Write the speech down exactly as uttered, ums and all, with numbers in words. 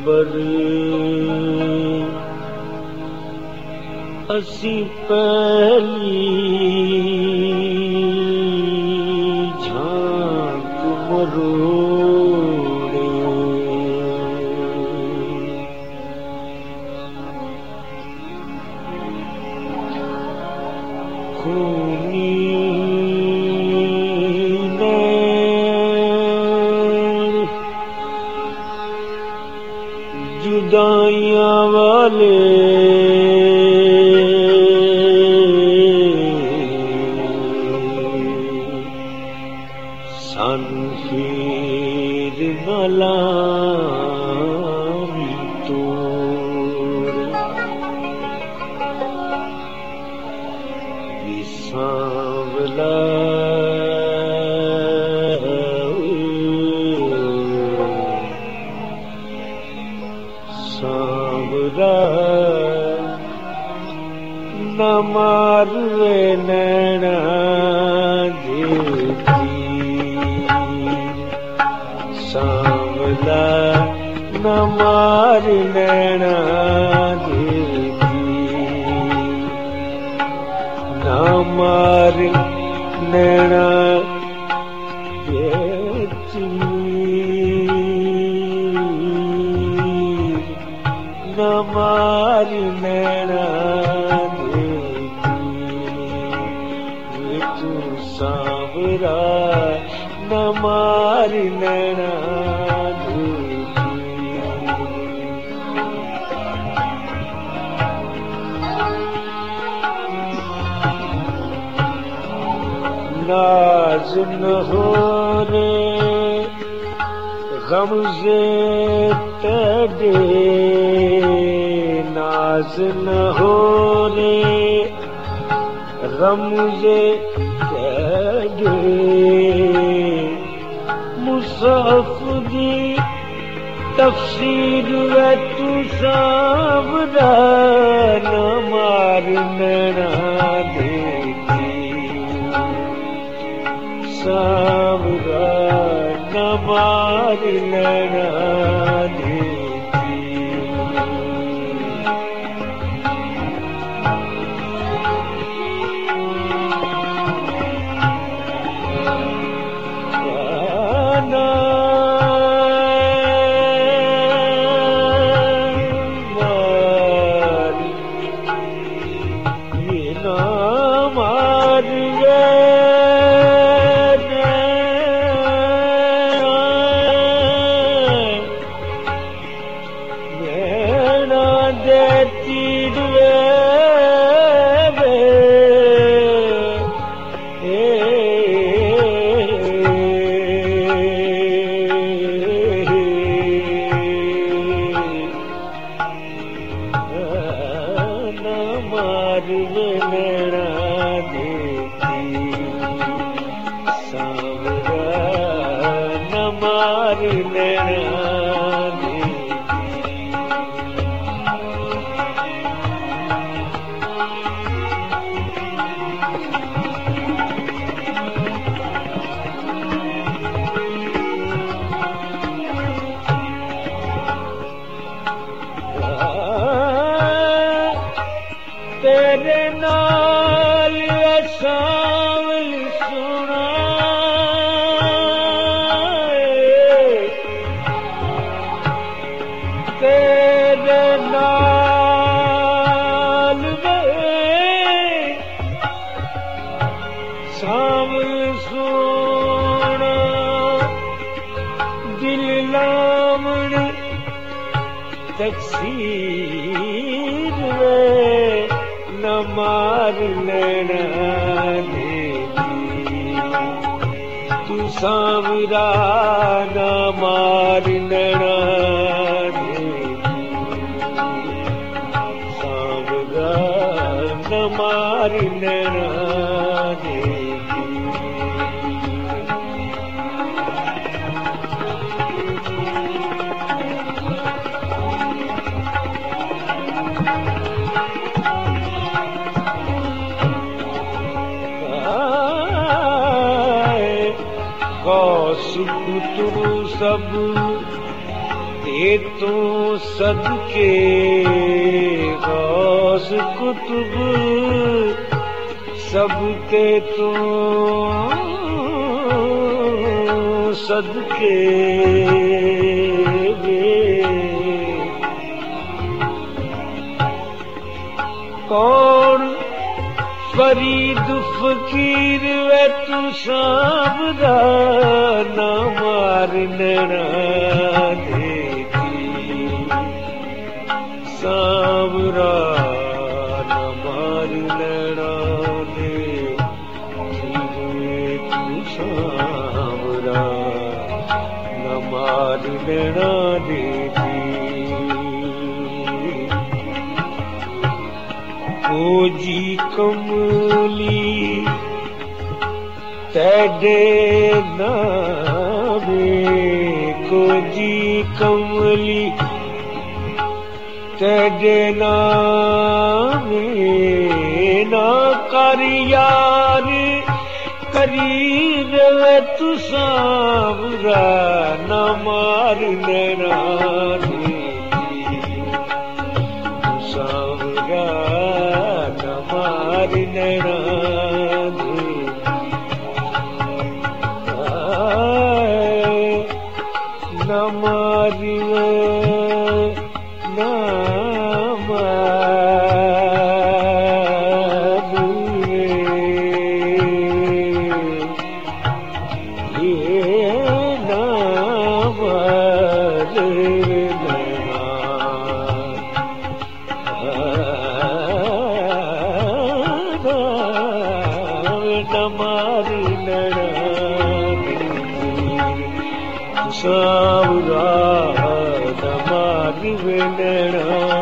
बर असी पहली झांक मरोड़े खूनी जुदाइयां वाले सन फिर न लावी तोड़ विसावला सांवरा न मारवे नैना देती सांवला न मार नैना देती न मार नैना देती न मार नैना देती तू सांवरा न मार नैना देती नाज न हो रे गम से तेरे नाज न हो रे गम से तेरे मुसहफ दी तफसीर वे तू सांवरा न मार नैना देती सांवरा न मार नैना देती ना मार ये ना मार नैना देती सांवरा न मार नैना तेरे नाल सावल सुना तेरे नाल सावल सुना दिल लामण तकसीर वे न मार नैना देती तू सांवरा न मार नैना देती सांवरा न मार नैना देती गौस तू सब ते तू सदके गौस कुतुब सबके तू सदके कौन फरीद फकीर वे तू सावरा ना मार नैना देती सावरा ना मार नैना देती तू सावरा ना मार नैना देती कोजी कमली तेरे नामे कोजी कमली तेरे नामे ना कर यार करीब वे तू सावरा न मार नैना सावरा न मार नैना न मारी न सावरा न मार नैना